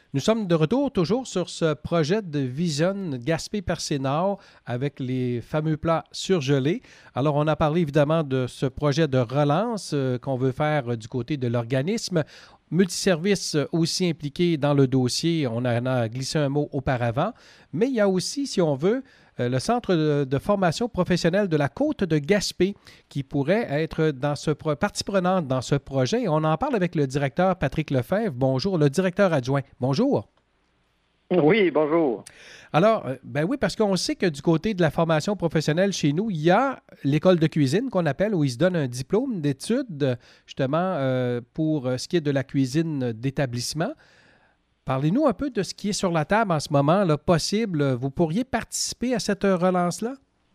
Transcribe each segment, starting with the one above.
Nous sommes de retour toujours sur ce projet de Vision Gaspé-Percé-Nord avec les fameux plats surgelés. Alors, on a parlé évidemment de ce projet de relance qu'on veut faire du côté de l'organisme. Multiservice aussi impliqué dans le dossier, on en a glissé un mot auparavant, mais il y a aussi, si on veut, le Centre de formation professionnelle de la Côte de Gaspé qui pourrait être dans partie prenante dans ce projet. Et on en parle avec le directeur Patrick Lefebvre. Bonjour, le directeur adjoint. Bonjour. Oui, bonjour. Alors, ben oui, parce qu'on sait que du côté de la formation professionnelle chez nous, il y a l'école de cuisine qu'on appelle, où ils se donnent un diplôme d'études, justement, pour ce qui est de la cuisine d'établissement. Parlez-nous un peu de ce qui est sur la table en ce moment, là, possible. Vous pourriez participer à cette relance-là?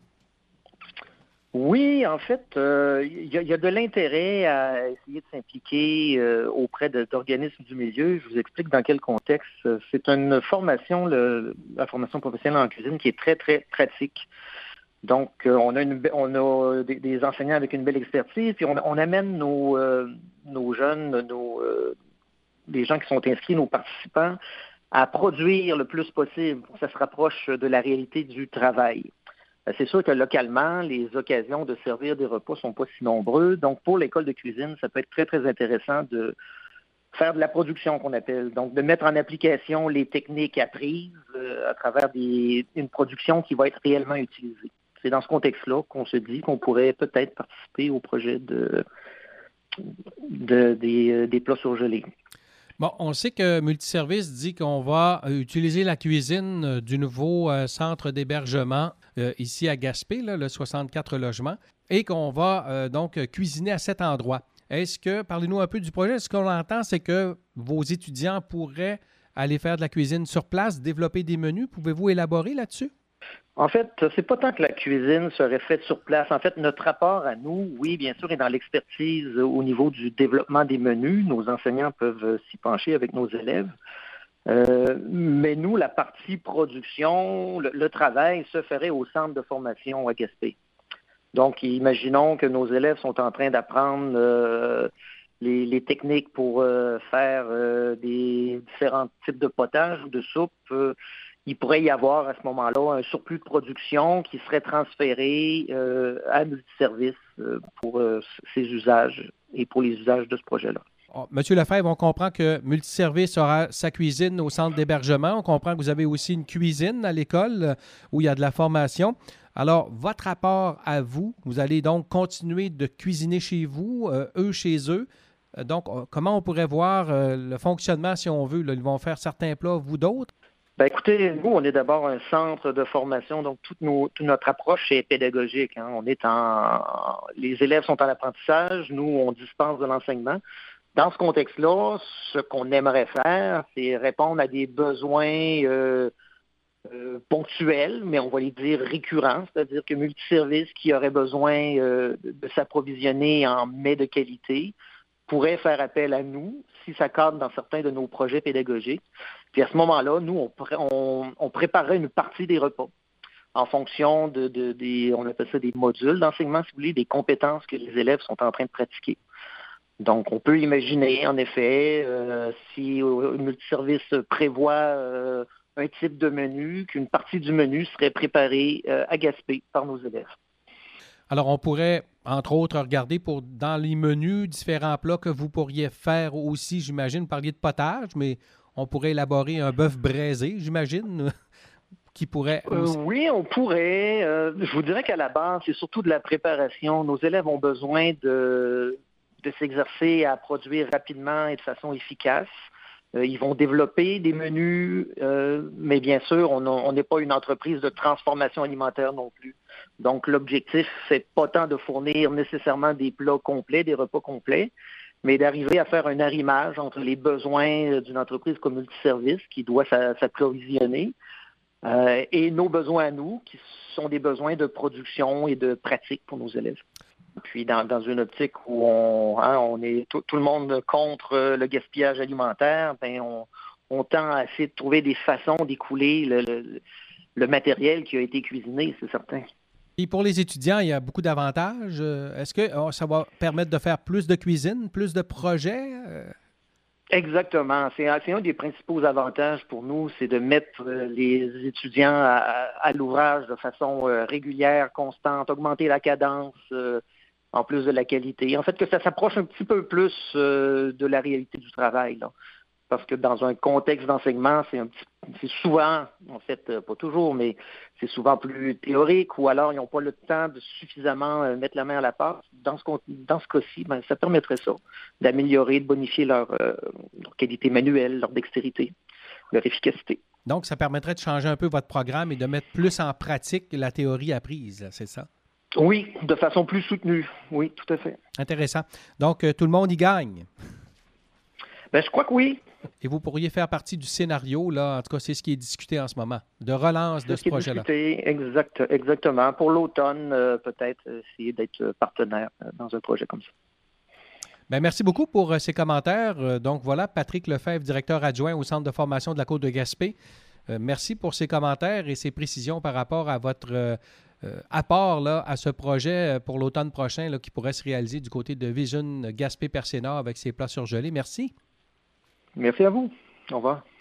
Oui, en fait, il y a de l'intérêt à essayer de s'impliquer auprès d'organismes du milieu. Je vous explique dans quel contexte. C'est une formation, la formation professionnelle en cuisine, qui est très, très pratique. Donc, on a des enseignants avec une belle expertise, puis on amène nos jeunes, les gens qui sont inscrits, nos participants, à produire le plus possible pour que ça se rapproche de la réalité du travail. C'est sûr que localement, les occasions de servir des repas ne sont pas si nombreux. Donc, pour l'école de cuisine, ça peut être très, très intéressant de faire de la production qu'on appelle. Donc, de mettre en application les techniques apprises à travers une production qui va être réellement utilisée. C'est dans ce contexte-là qu'on se dit qu'on pourrait peut-être participer au projet des plats surgelés. Bon, on sait que Multiservice dit qu'on va utiliser la cuisine du nouveau centre d'hébergement ici à Gaspé, là, le 64 logements, et qu'on va donc cuisiner à cet endroit. Parlez-nous un peu du projet. Ce qu'on entend, c'est que vos étudiants pourraient aller faire de la cuisine sur place, développer des menus. Pouvez-vous élaborer là-dessus? En fait, c'est pas tant que la cuisine serait faite sur place. En fait, notre rapport à nous, oui, bien sûr, est dans l'expertise au niveau du développement des menus. Nos enseignants peuvent s'y pencher avec nos élèves. Mais nous, la partie production, le travail se ferait au centre de formation à Gaspé. Donc, imaginons que nos élèves sont en train d'apprendre les techniques pour faire des différents types de potages ou de soupes. Il pourrait y avoir à ce moment-là un surplus de production qui serait transféré à Multiservice pour ses usages et pour les usages de ce projet-là. Monsieur Lefebvre, on comprend que Multiservice aura sa cuisine au centre d'hébergement. On comprend que vous avez aussi une cuisine à l'école où il y a de la formation. Alors, votre rapport à vous, vous allez donc continuer de cuisiner chez vous, eux chez eux. Donc, comment on pourrait voir le fonctionnement si on veut? Là, ils vont faire certains plats, vous d'autres? Ben écoutez, nous, on est d'abord un centre de formation, donc toute notre approche est pédagogique. Hein. Les élèves sont en apprentissage, nous, on dispense de l'enseignement. Dans ce contexte-là, ce qu'on aimerait faire, c'est répondre à des besoins ponctuels, mais on va les dire récurrents, c'est-à-dire que Multiservice qui aurait besoin de s'approvisionner en mets de qualité pourrait faire appel à nous si ça cadre dans certains de nos projets pédagogiques. Puis à ce moment-là, nous, on préparerait une partie des repas en fonction on appelle ça des modules d'enseignement, si vous voulez, des compétences que les élèves sont en train de pratiquer. Donc, on peut imaginer, en effet, si Multiservice prévoit un type de menu, qu'une partie du menu serait préparée à Gaspé par nos élèves. Alors, on pourrait, entre autres, regarder dans les menus différents plats que vous pourriez faire aussi, j'imagine, vous parliez de potage, mais on pourrait élaborer un bœuf braisé, j'imagine, qui pourrait aussi... Oui, on pourrait. Je vous dirais qu'à la base, c'est surtout de la préparation. Nos élèves ont besoin de s'exercer à produire rapidement et de façon efficace. Ils vont développer des menus, mais bien sûr, on n'est pas une entreprise de transformation alimentaire non plus. Donc, l'objectif, c'est pas tant de fournir nécessairement des plats complets, des repas complets, mais d'arriver à faire un arrimage entre les besoins d'une entreprise comme Multiservice qui doit s'approvisionner et nos besoins à nous, qui sont des besoins de production et de pratique pour nos élèves. Puis dans une optique où on est tout le monde contre le gaspillage alimentaire, ben on tend à essayer de trouver des façons d'écouler le matériel qui a été cuisiné, c'est certain. Et pour les étudiants, il y a beaucoup d'avantages. Est-ce que ça va permettre de faire plus de cuisine, plus de projets? Exactement. C'est un des principaux avantages pour nous, c'est de mettre les étudiants à l'ouvrage de façon régulière, constante, augmenter la cadence, en plus de la qualité. En fait, que ça s'approche un petit peu plus de la réalité du travail, là. Parce que dans un contexte d'enseignement, c'est souvent, en fait, pas toujours, mais c'est souvent plus théorique, ou alors ils n'ont pas le temps de suffisamment mettre la main à la pâte. Dans ce cas-ci, ça permettrait ça, d'améliorer, de bonifier leur qualité manuelle, leur dextérité, leur efficacité. Donc, ça permettrait de changer un peu votre programme et de mettre plus en pratique la théorie apprise, là, c'est ça? Oui, de façon plus soutenue. Oui, tout à fait. Intéressant. Donc, tout le monde y gagne. Je crois que oui. Et vous pourriez faire partie du scénario, là, en tout cas, c'est ce qui est discuté en ce moment, de relance de ce projet-là. Exactement. Pour l'automne, peut-être essayer d'être partenaire dans un projet comme ça. Bien, merci beaucoup pour ces commentaires. Donc voilà, Patrick Lefebvre, directeur adjoint au Centre de formation de la Côte-de-Gaspé. Merci pour ces commentaires et ces précisions par rapport à votre apport là, à ce projet pour l'automne prochain là, qui pourrait se réaliser du côté de Vision Gaspé-Percé-Nord avec ses plats surgelés. Merci. Merci à vous. Au revoir.